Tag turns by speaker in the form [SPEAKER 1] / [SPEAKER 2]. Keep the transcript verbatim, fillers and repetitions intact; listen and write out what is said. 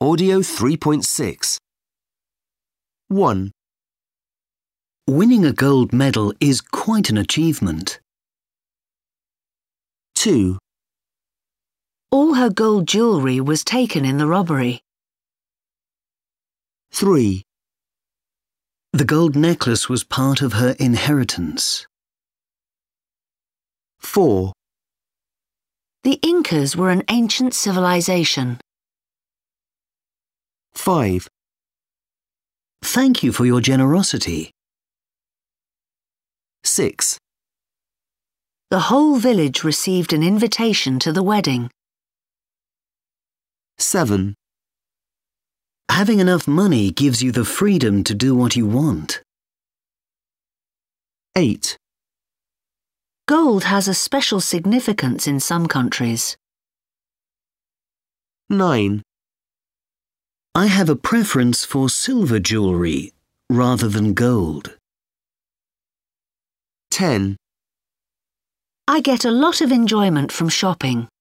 [SPEAKER 1] Audio three point six. one.
[SPEAKER 2] Winning a gold medal is quite an achievement.
[SPEAKER 1] two.
[SPEAKER 3] All her gold jewellery was taken in the robbery.
[SPEAKER 1] three.
[SPEAKER 2] The gold necklace was part of her inheritance.
[SPEAKER 1] four.
[SPEAKER 3] The Incas were an ancient civilization.
[SPEAKER 1] five.
[SPEAKER 2] Thank you for your generosity.
[SPEAKER 1] six.
[SPEAKER 3] The whole village received an invitation to the wedding.
[SPEAKER 1] seven.
[SPEAKER 2] Having enough money gives you the freedom to do what you want.
[SPEAKER 1] eight.
[SPEAKER 3] Gold has a special significance in some countries.
[SPEAKER 1] nine.
[SPEAKER 2] I have a preference for silver jewellery rather than gold.
[SPEAKER 1] ten.
[SPEAKER 3] I get a lot of enjoyment from shopping.